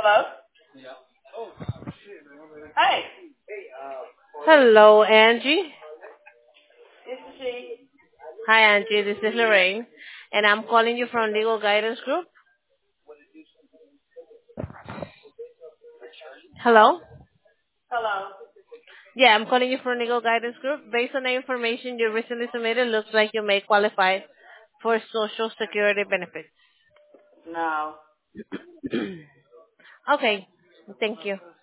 Hello? Hey, Hello, Angie. this is she. Hi, Angie. This is Lorraine, and I'm calling you from Legal Guidance Group. Hello? Hello. Yeah, I'm calling you from Legal Guidance Group. Based on the information you recently submitted, looks like you may qualify for Social Security benefits. No. Okay. Thank you.